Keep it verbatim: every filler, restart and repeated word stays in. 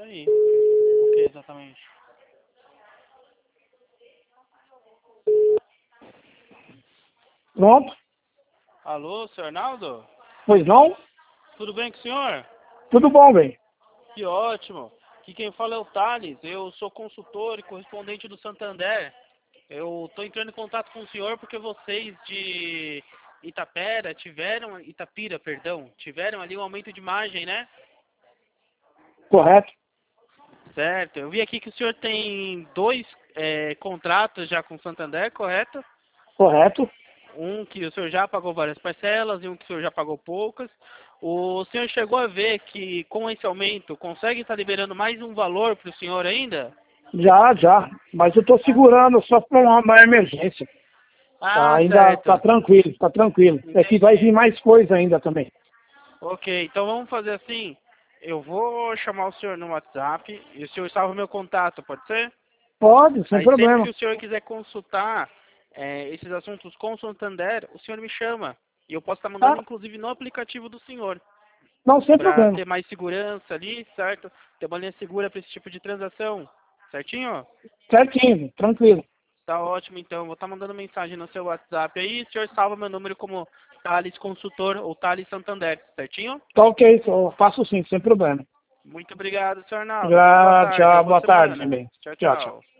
Isso aí. O que exatamente? Pronto? Alô, senhor Arnaldo? Pois não? Tudo bem com o senhor? Tudo bom, bem. Que ótimo. Aqui quem fala é o Thales. Eu sou consultor e correspondente do Santander. Eu estou entrando em contato com o senhor porque vocês de Itapera tiveram, Itapira, perdão, tiveram ali um aumento de margem, né? Correto? Certo. Eu vi aqui que o senhor tem dois é, contratos já com o Santander, correto? Correto? Um que o senhor já pagou várias parcelas e um que o senhor já pagou poucas. O senhor chegou a ver que com esse aumento consegue estar liberando mais um valor para o senhor ainda? Já, já. Mas eu estou segurando só para uma, uma emergência. Tá, Ah, ainda tá certo. tranquilo, tá tranquilo. É que vai vir mais coisa ainda também. Ok, então vamos fazer assim. Eu vou chamar o senhor no WhatsApp e o senhor salva o meu contato, pode ser? Pode, sem Aí sempre problema. que o senhor quiser consultar é, esses assuntos com o Santander, o senhor me chama. E eu posso estar mandando, Tá? inclusive, no aplicativo do senhor. Não, sem Para problema. ter mais segurança ali, certo? Ter uma linha segura para esse tipo de transação. Certinho? Certinho, tranquilo. Tá ótimo, então. Vou estar mandando mensagem no seu WhatsApp aí. O senhor salva meu número como Thales Consultor ou Thales Santander. Certinho? Tá ok, eu faço sim, sem problema. Muito obrigado, senhor Arnaldo. Tenha uma boa Já, tarde, uma tchau, boa boa tarde semana. também. Tchau, Tchau, tchau. tchau.